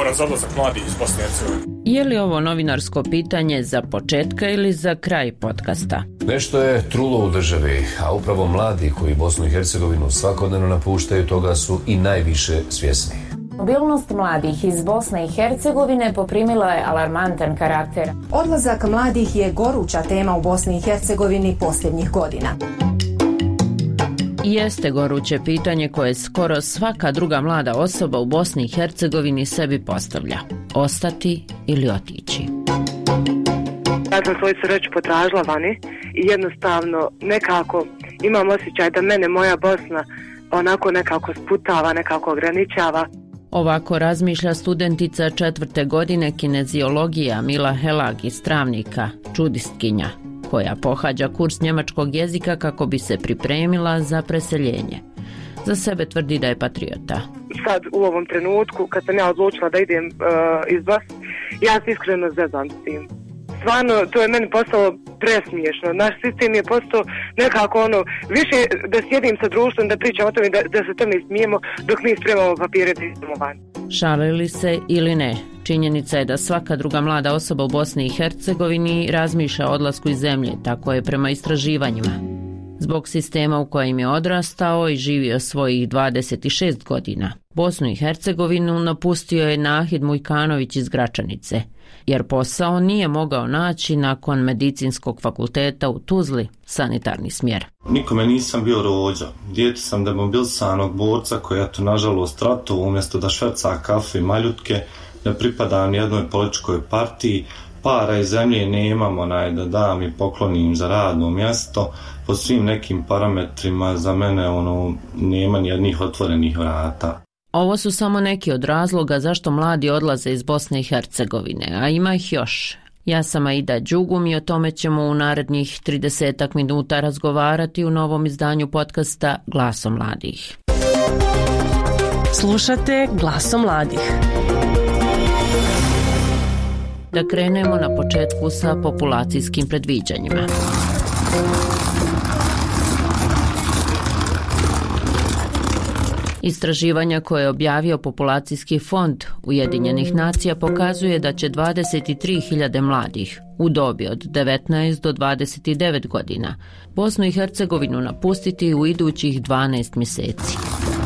odgovora za odlazak mladih iz Bosne i Hercegovine. Je li ovo novinarsko pitanje za početka ili za kraj podcasta? Nešto je trulo u državi, a upravo mladi koji Bosnu i Hercegovinu svakodnevno napuštaju toga su i najviše svjesni. Mobilnost mladih iz Bosne i Hercegovine poprimila je alarmantan karakter. Odlazak mladih je goruća tema u Bosni i Hercegovini posljednjih godina. Jeste goruće pitanje koje skoro svaka druga mlada osoba u Bosni i Hercegovini sebi postavlja. Ostati ili otići? Ja sam svoju sreću potražila vani i jednostavno nekako imam osjećaj da mene moja Bosna onako nekako sputava, nekako ograničava. Ovako razmišlja studentica 4. godine kineziologija Mila Helag iz Travnika, čudistkinja, koja pohađa kurs njemačkog jezika kako bi se pripremila za preseljenje. Za sebe tvrdi da je patriota. Sad u ovom trenutku kad sam ja odlučila da idem iz Bosne, ja se iskreno zezam s tim. Stvarno, to je meni postalo presmiješno. Naš sistem je postao nekako više da sjedim sa društvom, da pričam o tome, da se tome smijemo dok mi spremamo papire da idemo van. Šalili se ili ne, činjenica je da svaka druga mlada osoba u Bosni i Hercegovini razmišlja o odlasku iz zemlje, tako je prema istraživanjima. Zbog sistema u kojem je odrastao i živio svojih 26 godina, Bosnu i Hercegovinu napustio je Nahid Mujkanović iz Gračanice, jer posao nije mogao naći nakon medicinskog fakulteta u Tuzli, sanitarni smjer. Nikome nisam bio rođa. Dijete sam demobilisanog borca koji je nažalost ratu, umjesto da šverca kafe i maljutke, ne pripada ni jednoj političkoj partiji, para i zemlje nemamo da dam i poklonim za radno mjesto. Po svim nekim parametrima za mene nema nijednih otvorenih vrata. Ovo su samo neki od razloga zašto mladi odlaze iz Bosne i Hercegovine, a ima ih još. Ja sam Aida Đugum i o tome ćemo u narednih 30 minuta razgovarati u novom izdanju podcasta Glasom mladih. Slušate Glasom mladih. Da krenemo na početku sa populacijskim predviđanjima. Istraživanja koje je objavio Populacijski fond Ujedinjenih nacija pokazuje da će 23.000 mladih u dobi od 19 do 29 godina Bosnu i Hercegovinu napustiti u idućih 12 mjeseci.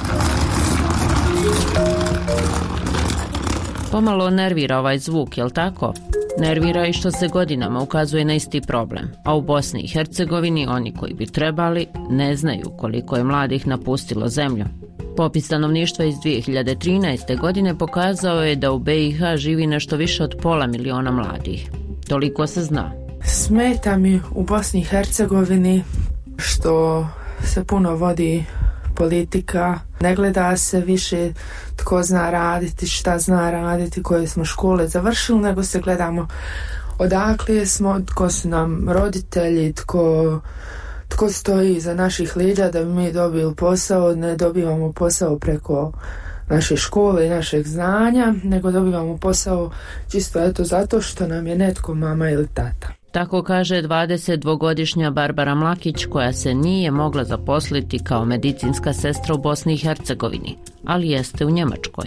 Pomalo nervira ovaj zvuk, jel tako? Nervira i što se godinama ukazuje na isti problem, a u Bosni i Hercegovini oni koji bi trebali ne znaju koliko je mladih napustilo zemlju. Popis stanovništva iz 2013. godine pokazao je da u BiH živi nešto više od 500.000 mladih. Toliko se zna. Smeta mi u Bosni i Hercegovini što se puno vodi politika, ne gleda se više tko zna raditi, šta zna raditi, koje smo škole završili, nego se gledamo odakle smo, tko su nam roditelji, tko stoji iza naših leđa da bi mi dobili posao. Ne dobivamo posao preko naše škole i našeg znanja, nego dobivamo posao čisto zato što nam je netko mama ili tata. Tako kaže 22-godišnja Barbara Mlakić, koja se nije mogla zaposliti kao medicinska sestra u Bosni i Hercegovini, ali jeste u Njemačkoj.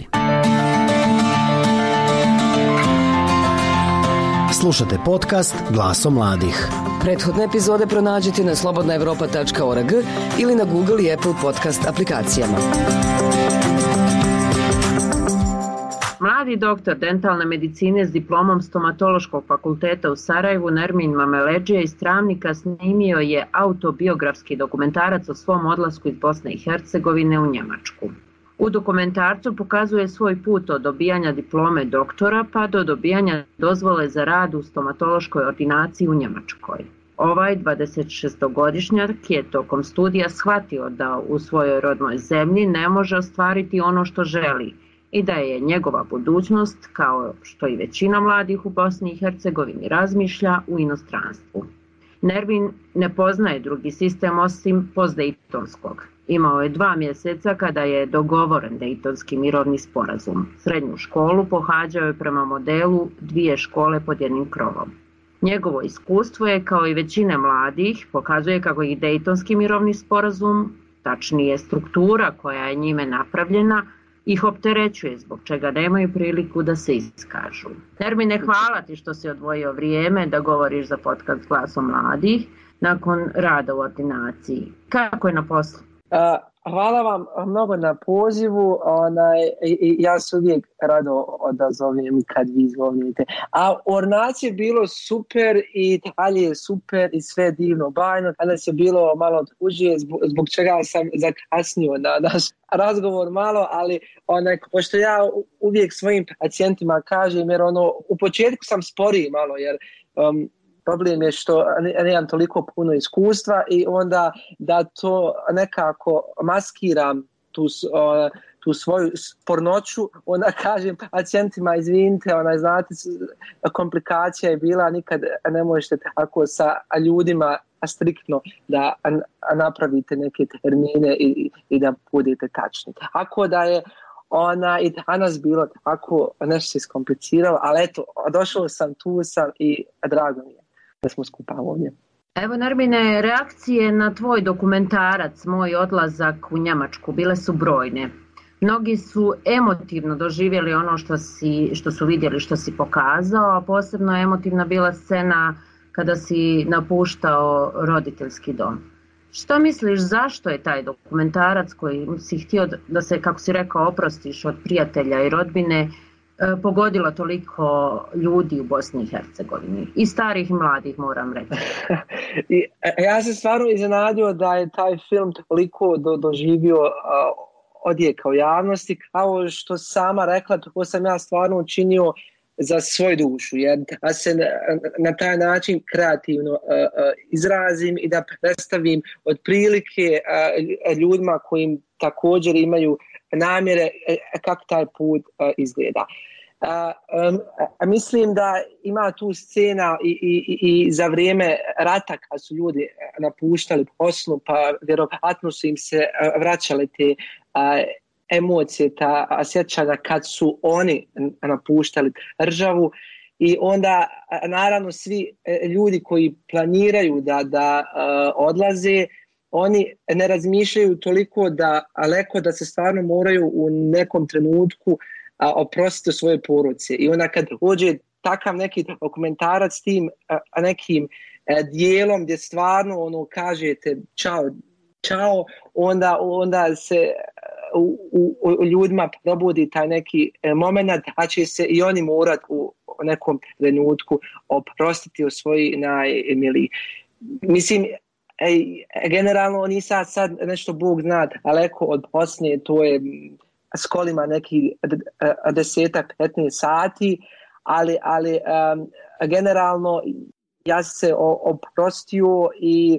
Slušate podcast Glasom mladih. Prethodne epizode pronađite na slobodnaevropa.org ili na Google i Apple podcast aplikacijama. Mladi doktor dentalne medicine s diplomom stomatološkog fakulteta u Sarajevu Nermin Mameleđija iz Travnika snimio je autobiografski dokumentarac o svom odlasku iz Bosne i Hercegovine u Njemačku. U dokumentarcu pokazuje svoj put od dobijanja diplome doktora pa do dobijanja dozvole za rad u stomatološkoj ordinaciji u Njemačkoj. Ovaj 26-godišnjak je tokom studija shvatio da u svojoj rodnoj zemlji ne može ostvariti ono što želi i da je njegova budućnost, kao što i većina mladih u Bosni i Hercegovini razmišlja, u inostranstvu. Nermin ne poznaje drugi sistem osim postdejtonskog. Imao je 2 mjeseca kada je dogovoren Dejtonski mirovni sporazum. Srednju školu pohađao je prema modelu 2 škole pod jednim krovom. Njegovo iskustvo je, kao i većine mladih, pokazuje kako i Dejtonski mirovni sporazum, tačnije struktura koja je njime napravljena, ih opterećuje, zbog čega nemaju priliku da se iskažu. Nermine, hvala ti što si odvojio vrijeme da govoriš za podcast Glasom mladih nakon rada u ordinaciji. Kako je na poslu? Hvala vam mnogo na pozivu, ja se uvijek rado odazovem kad vi izvolite. A u ordinaciji je bilo super i dalje je super i sve divno bajno. Danas je bilo malo tužije zbog čega sam zakasnio na naš razgovor malo, ali pošto ja uvijek svojim pacijentima kažem, jer u početku sam sporiji malo, jer problem je što nemam toliko puno iskustva i onda da to nekako maskiram tu svoju spornoću, onda kažem pacijentima izvinite, znate, komplikacija je bila, nikad ne možete tako sa ljudima striktno da napravite neke termine i da budete tačni. Ako da je i danas bilo tako, nešto se iskompliciralo, ali eto, došao sam, tu sam i drago mi je da smo skupa ovdje. Evo, Nermine, reakcije na tvoj dokumentarac Moj odlazak u Njemačku bile su brojne. Mnogi su emotivno doživjeli ono što su vidjeli, što si pokazao, a posebno emotivna bila scena kada si napuštao roditeljski dom. Što misliš, zašto je taj dokumentarac koji si htio da se, kako si rekao, oprostiš od prijatelja i rodbine, pogodila toliko ljudi u Bosni i Hercegovini, i starih i mladih, moram reći? Ja se stvarno iznenadio da je taj film toliko doživio odjeka u javnosti, kao što sama rekla, to sam ja stvarno učinio za svoju dušu, jer da se na taj način kreativno izrazim i da predstavim otprilike ljudima kojim također imaju namjere kako taj put izgleda. Mislim da ima tu scena i za vrijeme rata kad su ljudi napuštali Bosnu, pa vjerovatno su im se vraćale te emocije, ta sjećanja kad su oni napuštali državu. I onda naravno svi ljudi koji planiraju da odlaze, oni ne razmišljaju toliko daleko da se stvarno moraju u nekom trenutku oprostiti svoje porodice. I onda kad dođe takav neki dokumentarac s tim nekim dijelom gdje stvarno kažete čao, onda se u ljudima probudi taj neki moment, a će se i oni morat u nekom trenutku oprostiti od svojih najmilijih. Mislim, generalno nisam sad nešto Bog zna daleko od Bosne, to je s kolima neki 10-15 sati, ali generalno ja se oprostio i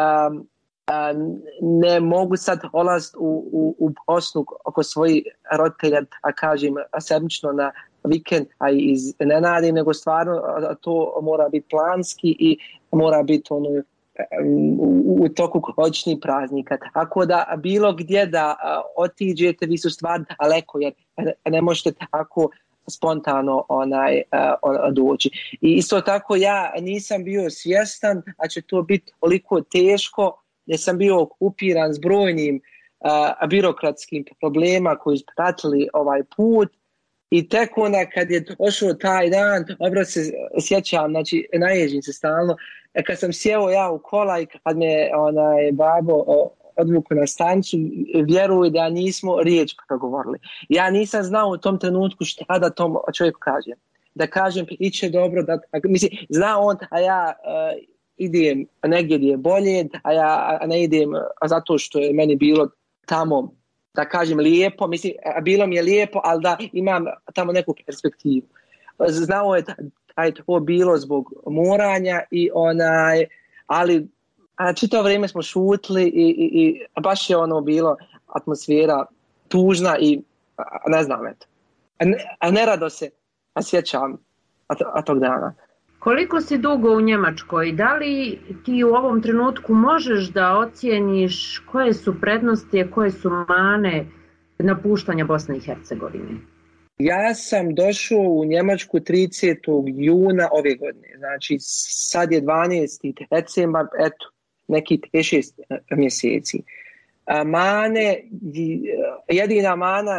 ne mogu sad olaziti u Bosnu oko svojih roditelja, a kažem sebično na vikend, a iz nenadi, nego stvarno to mora biti planski i mora biti u toku godišnjih praznika. Tako da bilo gdje da otiđete, vi su stvarno daleko, jer ne možete tako spontano doći. I isto tako ja nisam bio svjestan, a će to biti toliko teško, jer sam bio okupiran s brojnim birokratskim problema koji su pratili ovaj put. I tek onda kad je došao taj dan, dobro se sjećam, znači naježim se stalno, kad sam sjeo ja u kola i kad me babo odvuku na stanicu, vjeruj da nismo riječ progovorili. Ja nisam znao u tom trenutku šta da tom čovjeku kažem. Da kažem, iće dobro, mislim, zna on, a ja idem negdje gdje je bolje, a ja ne idem zato što je meni bilo tamo, da kažem, lijepo, mislim, bilo mi je lijepo, ali da imam tamo neku perspektivu. Znao je da je to bilo zbog moranja ali čitavo vrijeme smo šutili i baš je bilo atmosfera tužna i ne znam, eto. A nerado se sjećam tog dana. Koliko si dugo u Njemačkoj? Da li ti u ovom trenutku možeš da ocijeniš koje su prednosti, koje su mane napuštanja Bosne i Hercegovine? Ja sam došao u Njemačku 30. juna ove godine. Znači sad je 12. decembar, eto, neki 6 mjeseci. Mane, jedina mana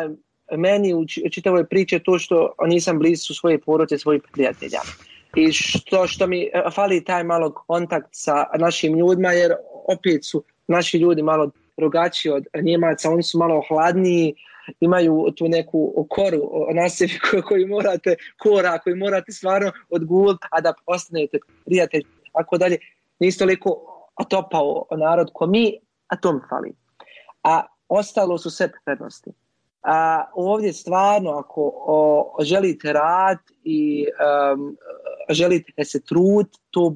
meni u čitavoj priče to što nisam blizu svoje porodice, svojih prijatelja. I što mi fali taj malo kontakt sa našim ljudima, jer opet su naši ljudi malo drugačiji od Njemaca, oni su malo hladniji, imaju tu neku koru na sebi koji morate stvarno odguliti, a da postanete prijatelj, tako dalje. Nisi toliko otopao narod ko mi, a to mi fali. A ostalo su sve prednosti. A ovdje stvarno, ako želite rad i želite se truditi,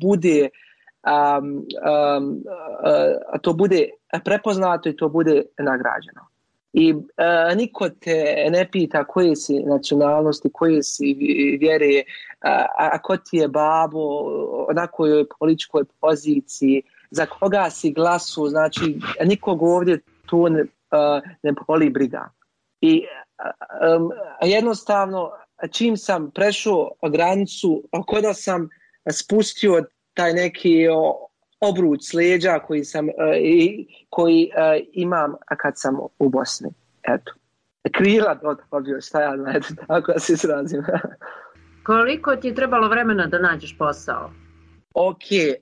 to bude prepoznato i to bude nagrađeno. I niko te ne pita koje si nacionalnosti, koje si vjere, a ko ti je babo, na kojoj političkoj poziciji, za koga si glasu, znači nikog ovdje tu ne boli briga. I jednostavno, čim sam prešao granicu, kada sam spustio taj neki obruč s leđa koji imam kad sam u Bosni. Eto. Krila dobio, šta ja znam, tako da se izrazim. Koliko ti je trebalo vremena da nađeš posao? Ok,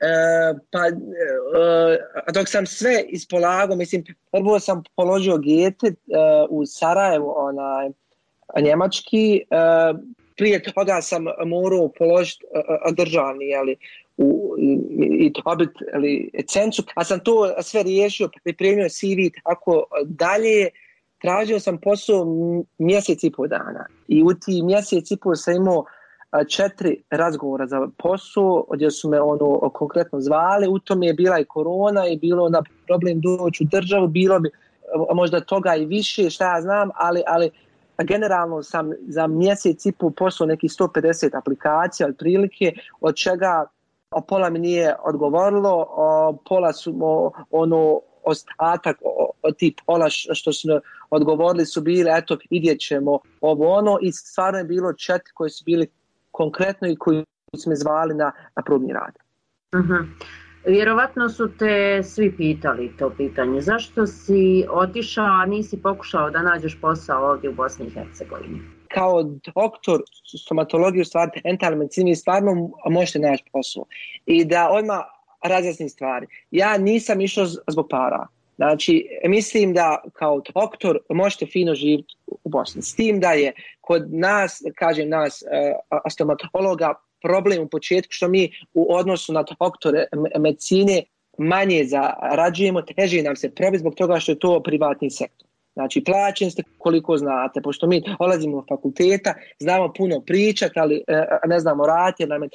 dok sam sve ispolagao, mislim, prvo sam položio GETE u Sarajevu, njemački, prije toga sam morao položiti državni, i dobiti licencu, a sam to sve riješio, pripremio CV, tako dalje. Tražio sam posao mjesec i pol dana i u ti mjesec i pol sam imao 4 razgovora za posao, gdje su me konkretno zvali. U tom je bila i korona i bilo na problem doći u državu, bilo bi možda toga i više, šta ja znam, ali generalno sam za mjesec i pol poslao nekih 150 aplikacija otprilike, od čega pola mi nije odgovorilo, pola su ostatak od tih pola što su odgovorili su bili, eto, vidjet ćemo i stvarno je bilo 4 koji su bili konkretno i koji su me zvali na probni rad. Uh-huh. Vjerovatno su te svi pitali to pitanje. Zašto si otišao, a nisi pokušao da nađeš posao ovdje u Bosni i Hercegovini? Kao doktor stomatologije, u stvari dentalne medicine, stvarno možete naći posao. I da odmah razjasnim stvari. Ja nisam išao zbog para. Znači, mislim da kao doktor možete fino živjeti u Bosni. S tim da je kod nas, kažem nas, stomatologa, problem u početku što mi u odnosu na doktore medicine manje zarađujemo, teže nam se probiti zbog toga što je to privatni sektor. Znači, plaćen ste koliko znate, pošto mi dolazimo od fakulteta, znamo puno pričati, ali ne znamo raditi, jer nam je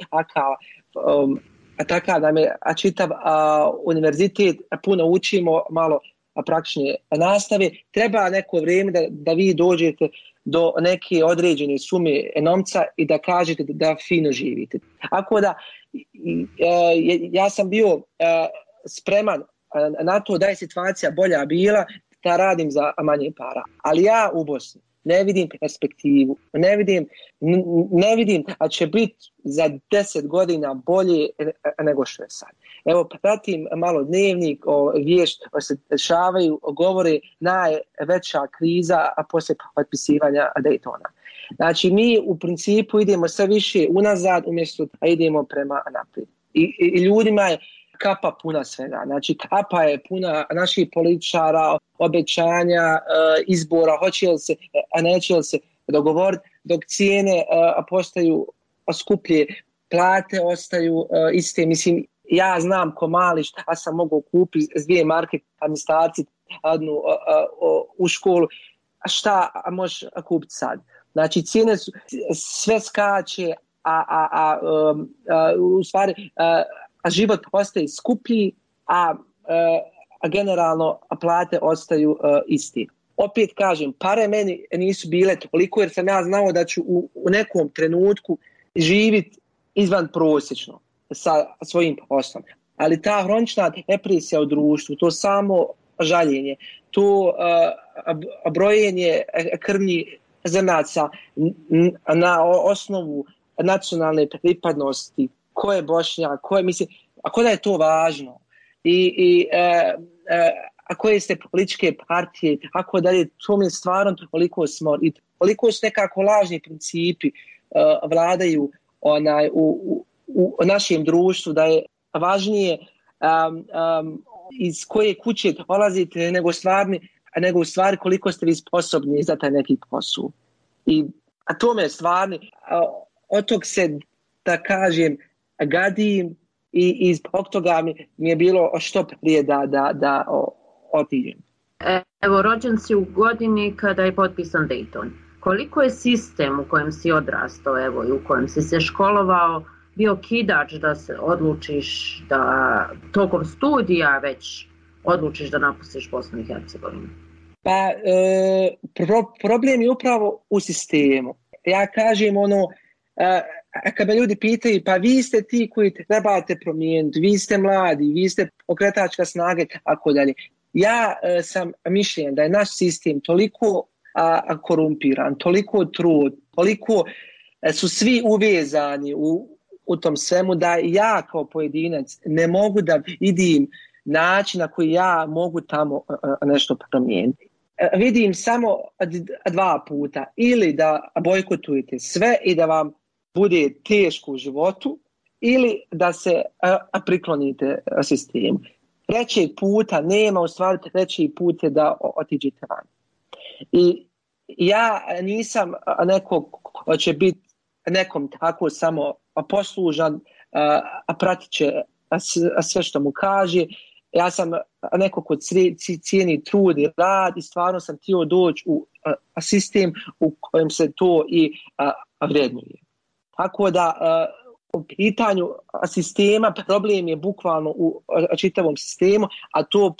takav nam je čitav univerzitet, puno učimo, malo praktične nastave. Treba neko vrijeme da vi dođete do neke određene sume novca i da kažete da fino živite. Ako da, ja sam bio spreman na to da je situacija bolja bila, da radim za manje para. Ali ja u Bosni ne vidim perspektivu, ne vidim da će biti za 10 godina bolje nego što je sad. Evo, pratim malo dnevnik, vijest se dešavaju, govore najveća kriza poslije potpisivanja Daytona. Znači, mi u principu idemo sve više unazad umjesto da idemo prema naprijed. I ljudima je kapa puna svega. Znači, kapa je puna naših političara, obećanja, izbora, hoće li se, a neće li se dogovoriti, dok cijene postaju skuplje, plate ostaju iste. Mislim, ja znam ko mali šta sam mogao kupiti s 2 marke, a mi starci adnu u školu, šta možeš kupiti sad? Znači, cijene su, sve skače, u stvari život ostaje skuplji, a generalno plate ostaju isti. Opet kažem, pare meni nisu bile toliko jer sam ja znao da ću u nekom trenutku živjeti izvan prosječno sa svojim poslom. Ali ta hronična depresija u društvu, to samo žaljenje, to brojenje krvnih zrnaca na osnovu nacionalne pripadnosti, ko je Bošnjak, ako da je to važno a koje ste političke partije, ako da je to mi stvarno toliko smor. I koliko su nekako lažni principi vladaju u našem društvu, da je važnije iz koje kuće dolazite nego u stvari koliko ste vi sposobni za taj neki posao. A to me stvarni, od tog se, da kažem, gadim i zbog toga mi je bilo što prije da otiđem. Evo, rođen si u godini kada je potpisan Dayton. Koliko je sistem u kojem si odrastao, evo, i u kojem si se školovao, bio kidač da se odlučiš da tokom studija već odlučiš da napustiš Bosnu i Hercegovinu? Pa, problem je upravo u sistemu. Ja kažem kad me ljudi pitaju, pa vi ste ti koji trebate promijeniti, vi ste mladi, vi ste pokretačka snaga, tako dalje. Ja sam mišljen da je naš sistem toliko korumpiran, toliko trud, toliko su svi uvezani u tom svemu, da ja kao pojedinac ne mogu da vidim način na koji ja mogu tamo nešto promijeniti. Vidim samo dva puta, ili da bojkotujete sve i da vam bude teško u životu, ili da se priklonite sistemu. Trećeg puta nema, u stvari treći put je da otiđete van. I ja nisam neko ko će biti nekom tako samo poslužan, a pratit će sve što mu kaže. Ja sam neko ko cijeni trud i rad i stvarno sam htio doći u sistem u kojem se to i vrednuje. Tako da u pitanju sistema problem je bukvalno u čitavom sistemu, a to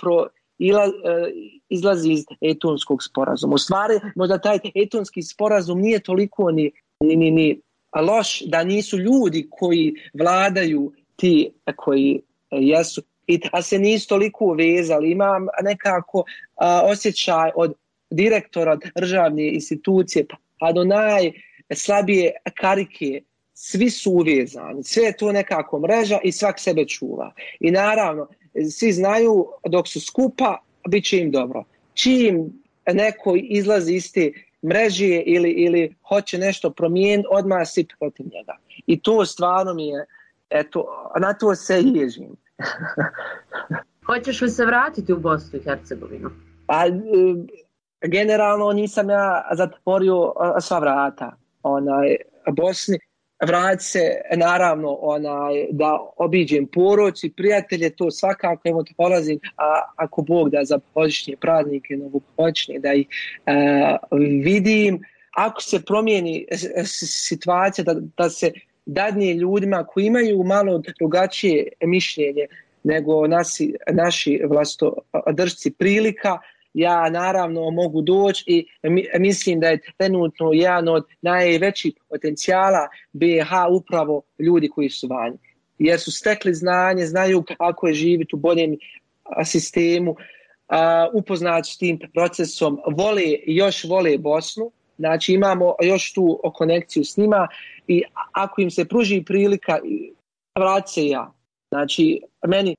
izlazi iz Daytonskog sporazuma. U stvari, možda taj Daytonski sporazum nije toliko ni loš, da nisu ljudi koji vladaju ti koji jesu i da se nisu toliko vezali. Imam nekako osjećaj od direktora državne institucije pa do najslabije karike, svi su uvezani, sve je to nekako mreža i svak sebe čuva. I naravno, svi znaju dok su skupa, bit će im dobro. Čim neko izlazi iz te mreže ili hoće nešto promijeniti, odmah svi protiv njega. I to stvarno mi je, na to se ježim. Hoćeš li se vratiti u Bosnu i Hercegovinu? Pa, generalno nisam ja zatvorio sva vrata Bosni. Vrati se, naravno, da obiđem porodicu, prijatelje, to svakako, evo dolazim, ako Bog da za božićne praznike, novogodišnje, da ih vidim. Ako se promijeni situacija, da se dadne ljudima koji imaju malo drugačije mišljenje nego naši vlastodržci prilika, ja naravno mogu doći i mislim da je trenutno jedan od najvećih potencijala BiH upravo ljudi koji su vani. Jer su stekli znanje, znaju kako je živjeti u boljem sistemu, upoznati s tim procesom, još vole Bosnu, znači imamo još tu konekciju s njima i ako im se pruži prilika, vrati se ja. Znači, meni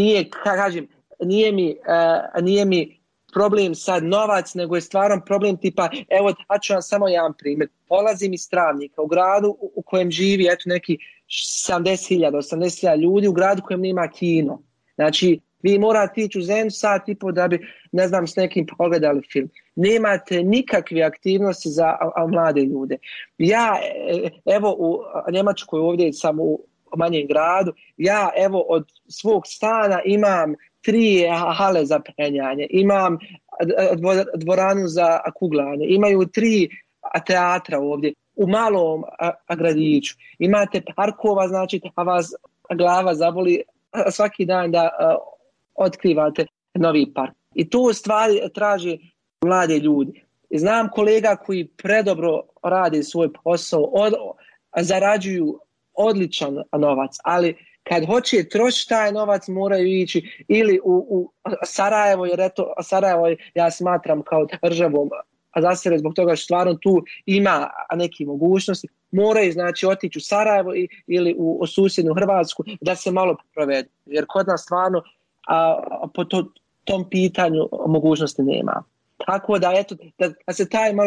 nije mi problem sad novac, nego je stvarno problem tipa, evo, ću vam samo jedan primjer. Polazim iz Travnika, u gradu u kojem živi neki 70.000, 80.000 ljudi, u gradu u kojem nema kino. Znači, vi morate ići u zemlju sat i po da bi, ne znam, s nekim pogledali film. Nemate nikakve aktivnosti za mlade ljude. Ja, evo, u Njemačkoj, ovdje sam u manjem gradu, ja, evo, od svog stana imam 3 hale za penjanje, imam dvoranu za kuglanje, imaju 3 teatra ovdje u malom gradiću. Imate parkova, znači, a vas glava zaboli svaki dan da otkrivate novi park. I to stvari traži mlade ljudi. Znam kolega koji predobro rade svoj posao, zarađuju odličan novac, ali kad hoće trošiti taj novac moraju ići ili u Sarajevo, jer eto Sarajevo ja smatram kao državom za sebe zbog toga što stvarno tu ima neke mogućnosti, moraju znači otići u Sarajevo ili u susjednu Hrvatsku da se malo provedu, jer kod nas stvarno po tom pitanju mogućnosti nema. Tako da eto, da se taj malo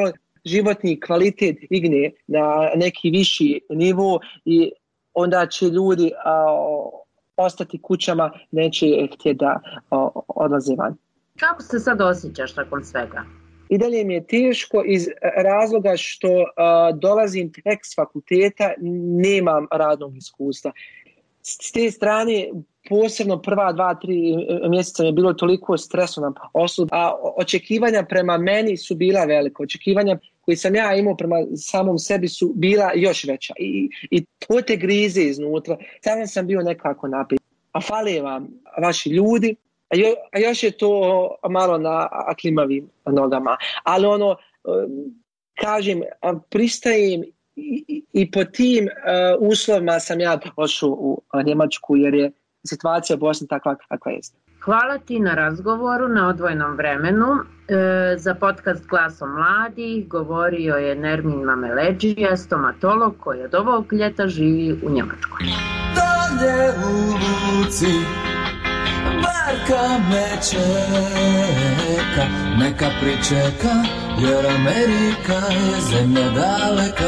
životni kvalitet digne na neki viši nivo i onda će ljudi ostati kućama, neće htjeti da odlaze van. Kako se sad osjećaš nakon svega? I dalje mi je teško iz razloga što dolazim tek s fakulteta, nemam radnog iskustva. S te strane, posebno prva 2-3 mjeseca mi je bilo toliko stresno na poslu, a očekivanja prema meni su bila velika. Očekivanja koji sam ja imao prema samom sebi su bila još veća. I to te grize iznutra. Sada sam bio nekako napet. A fale vam vaši ljudi, a još je to malo na klimavim nogama. Ali kažem, pristajem i po tim uslovima sam ja došao u Njemačku jer je situacija u Bosni takva kakva je. Hvala ti na razgovoru na odvojenom vremenu. Za podcast Glasom mladih govorio je Nermin Mameleđija, stomatolog koji od ovog ljeta živi u Njemačkoj. Dolje u luci barka me čeka, neka pričeka, jer Amerika je zemlja daleka.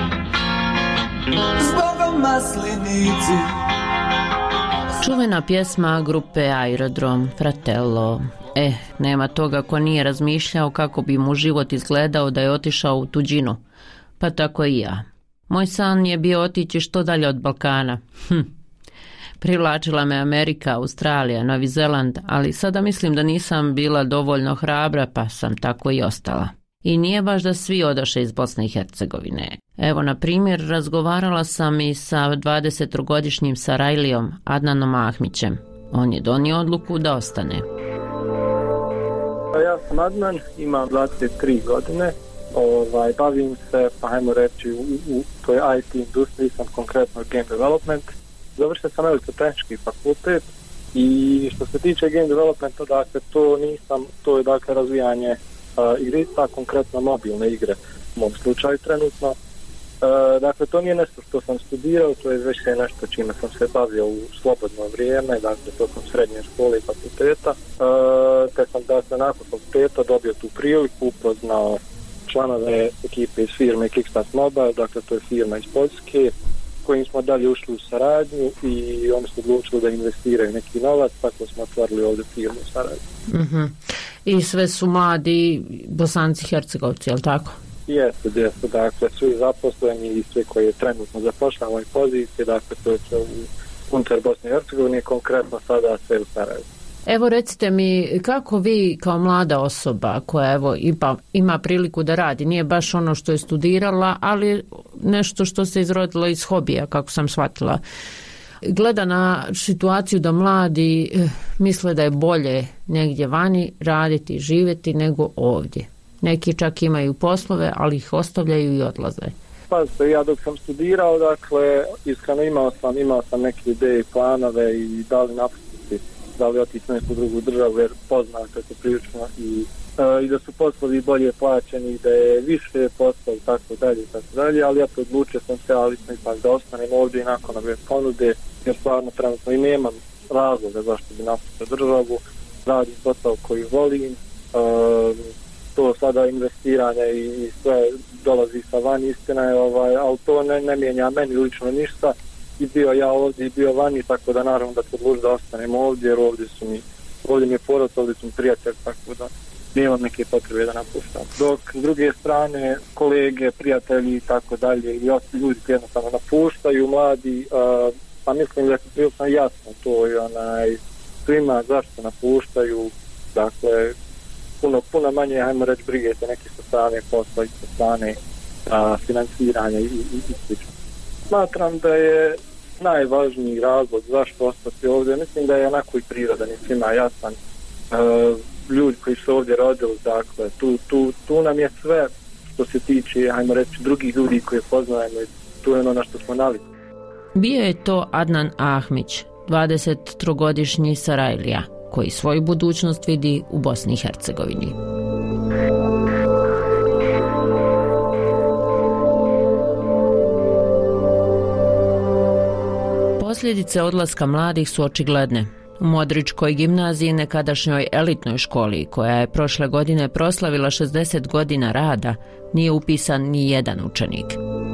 Zbogom maslinici. Čuvena pjesma grupe Aerodrom, Fratello. Nema toga ko nije razmišljao kako bi mu život izgledao da je otišao u tuđinu. Pa tako i ja. Moj san je bio otići što dalje od Balkana. Privlačila me Amerika, Australija, Novi Zeland, ali sada mislim da nisam bila dovoljno hrabra, pa sam tako i ostala. I nije baš da svi odoše iz Bosne i Hercegovine. Evo, na primjer, razgovarala sam i sa 23-godišnjim Sarajlijom, Adnanom Ahmićem. On je donio odluku da ostane. Ja sam Adnan, imam 23 godine. Bavim se, pa hajmo reći, u toj IT industriji, sam konkretno game development. Završio sam elektrotehnički fakultet i što se tiče game developmenta, dakle, to je dakle razvijanje igrica, konkretno mobilne igre u mom slučaju trenutno. Dakle, to nije nešto što sam studirao, to je već nešto čime sam se bavio u slobodno vrijeme, dakle, tokom srednje škole i fakulteta. Te sam, dakle, nakon fakulteta dobio tu priliku, upoznao članove ekipe iz firme Kickstart Mobile, dakle, to je firma iz Poljske, kojim smo dalje ušli u saradnju i oni su odlučili da investiraju neki novac, tako smo otvorili ovdje firmu u saradnju. Mm-hmm. I sve su mladi Bosanci Hercegovci, je li tako? Jeste, dakle, svi zaposleni i sve koji je trenutno zapošljava ovoj poziciji, dakle, to je unutar Bosne i Hercegovine, konkretno sada sve u Sarajevu. Evo, recite mi, kako vi kao mlada osoba koja evo ima priliku da radi, nije baš ono što je studirala, ali nešto što se izrodilo iz hobija, kako sam shvatila, gleda na situaciju da mladi misle da je bolje negdje vani raditi i živjeti nego ovdje. Neki čak imaju poslove, ali ih ostavljaju i odlaze. Pa ja dok sam studirao, dakle, iskreno imao sam neke ideje i planove i da li otići na neku drugu državu, jer poznato je to prilično i da su poslovi bolje plaćeni, da je više poslova i tako dalje, ali ja odlučio sam se, ali ipak da ostanem ovdje i nakon ove ponude, jer stvarno trenutno i nemam razloga zašto bi napustio državu, radim posao koji volim, to sada investiranje i sve dolazi sa vani, istina je, ali to ne mijenja meni lično ništa. I bio ja ovdje i bio vani, tako da naravno da se odlučio da ostanem ovdje, jer ovdje mi je porod, ovdje su mi prijatelj, tako da nemam neke potrebe da napuštam. Dok s druge strane kolege, prijatelji i tako dalje, i ostali ljudi koji jednostavno napuštaju, mladi, pa mislim da je prilično jasno to i svima zašto napuštaju, dakle, puno manje, hajmo reći, brige se neki sa strane posla i sa strane financiranja i slično. Smatram da je najvažniji razlog zašto ostati ovdje, mislim da je onako i prirodan i svima jasan. Ljudi koji su ovdje rodili, dakle, tu nam je sve što se tiče, hajmo reći, drugih ljudi koje poznajemo, tu je ono na što smo navikli. Bio je to Adnan Ahmić, 23-godišnji Sarajlija, koji svoju budućnost vidi u Bosni i Hercegovini. Posljedice odlaska mladih su očigledne. U Modričkoj gimnaziji, nekadašnjoj elitnoj školi, koja je prošle godine proslavila 60 godina rada, nije upisan ni jedan učenik.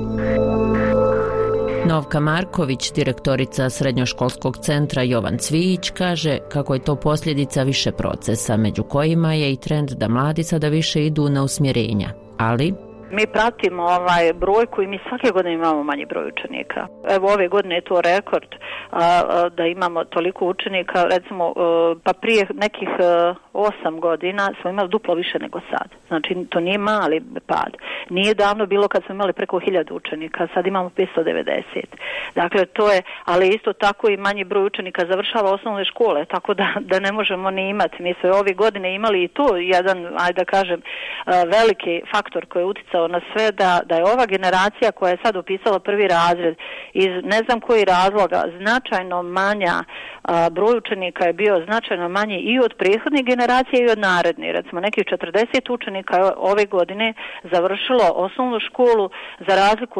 Novka Marković, direktorica srednjoškolskog centra Jovan Cvijić, kaže kako je to posljedica više procesa, među kojima je i trend da mladi sada više idu na usmjerenja, ali mi pratimo brojku i mi svake godine imamo manji broj učenika. Evo ove godine je to rekord da imamo toliko učenika, recimo pa prije nekih 8 godina smo imali duplo više nego sad. Znači to nije mali pad. Nije davno bilo kad smo imali preko 1000 učenika, sad imamo 590. Dakle to je, ali isto tako i manji broj učenika završava osnovne škole, tako da ne možemo ni imati. Mi smo ove godine imali i to jedan, ajde da kažem, veliki faktor koji je uticao na sve da je ova generacija koja je sad upisala prvi razred iz ne znam koji razloga značajno manja, broj učenika je bio značajno manji i od prethodnih generacija i od narednih. Recimo nekih 40 učenika ove godine završilo osnovnu školu za razliku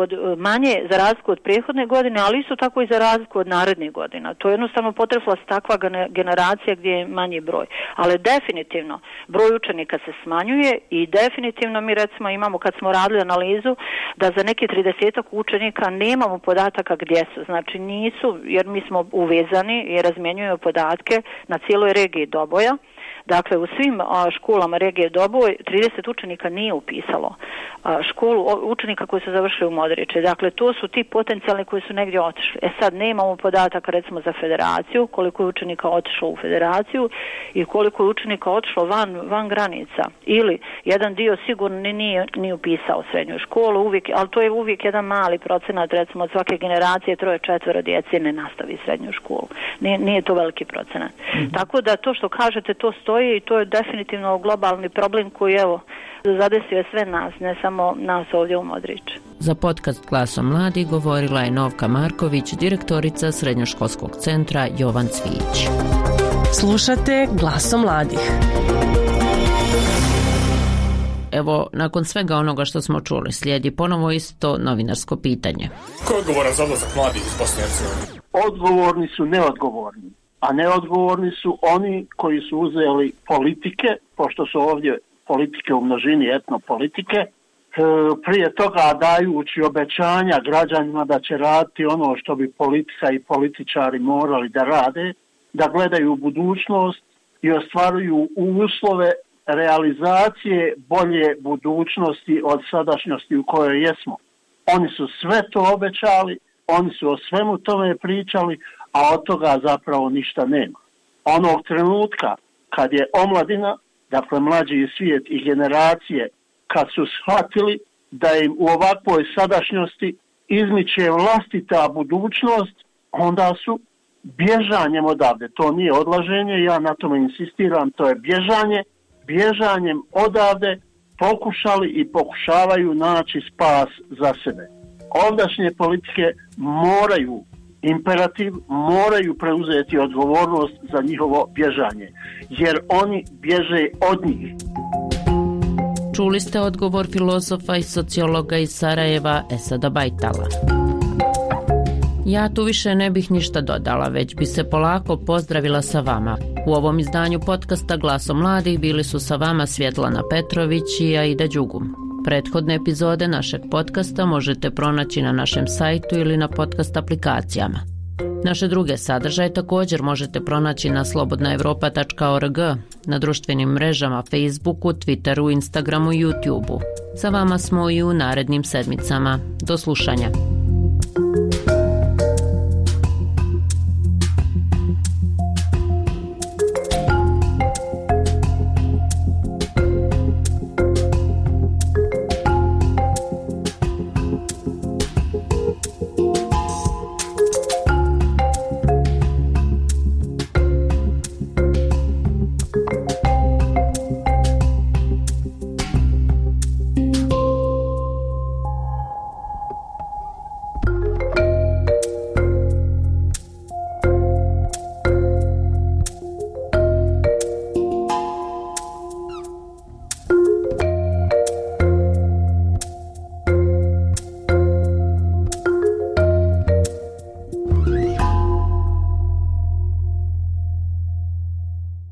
od prethodne godine, ali isto tako i za razliku od narednih godina. To je jednostavno potresla se takva generacija gdje je manji broj. Ali definitivno broj učenika se smanjuje i definitivno mi recimo imamo, kad smo radili analizu, da za neki 30 učenika nemamo podataka gdje su. Znači nisu, jer mi smo uvezani i razmjenjujemo podatke na cijeloj regiji Doboja. Dakle, u svim školama regije Doboj 30 učenika nije upisalo školu učenika koji su završili u Modriče. Dakle, to su ti potencijalni koji su negdje otišli. Sad nemamo podataka recimo za federaciju, koliko je učenika otišlo u federaciju i koliko je učenika otišlo van granica. Ili jedan dio sigurno nije upisao srednju školu, ali to je uvijek jedan mali procenat, recimo od svake generacije 3-4 djece ne nastavi srednju školu. Nije to veliki procenat. Tako da to što kažete, to stoji i to je definitivno globalni problem koji zadesio je sve nas, ne samo nas ovdje u Modriču. Za podcast Glasom mladih govorila je Novka Marković, direktorica srednjoškolskog centra Jovan Cvijić. Slušate Glasom mladih. Evo, nakon svega onoga što smo čuli, slijedi ponovo isto novinarsko pitanje. Ko je odgovoran za odlazak mladih iz Bosne i Hercegovine? Odgovorni su neodgovorni, a neodgovorni su oni koji su uzeli politike, pošto su ovdje politike u množini, etnopolitike, prije toga dajući obećanja građanima da će raditi ono što bi politika i političari morali da rade, da gledaju u budućnost i ostvaruju uslove realizacije bolje budućnosti od sadašnjosti u kojoj jesmo. Oni su sve to obećali, oni su o svemu tome pričali, a od toga zapravo ništa nema. Onog trenutka kad je omladina, dakle mlađi svijet i generacije, kad su shvatili da im u ovakvoj sadašnjosti izmiče vlastita budućnost, onda su bježanjem odavde, to nije odlaženje, ja na tome insistiram, to je bježanjem odavde pokušali i pokušavaju naći spas za sebe. Ovdašnje politike moraju preuzeti odgovornost za njihovo bježanje, jer oni bježe od njih. Čuli ste odgovor filozofa i sociologa iz Sarajeva Esada Bajtala. Ja tu više ne bih ništa dodala, već bi se polako pozdravila sa vama. U ovom izdanju podcasta Glasom mladih bili su sa vama Svjetlana Petrović i Aida Đugum. Prethodne epizode našeg podcasta možete pronaći na našem sajtu ili na podcast aplikacijama. Naše druge sadržaje također možete pronaći na slobodnaevropa.org, na društvenim mrežama Facebooku, Twitteru, Instagramu i YouTubeu. Sa vama smo i u narednim sedmicama. Do slušanja.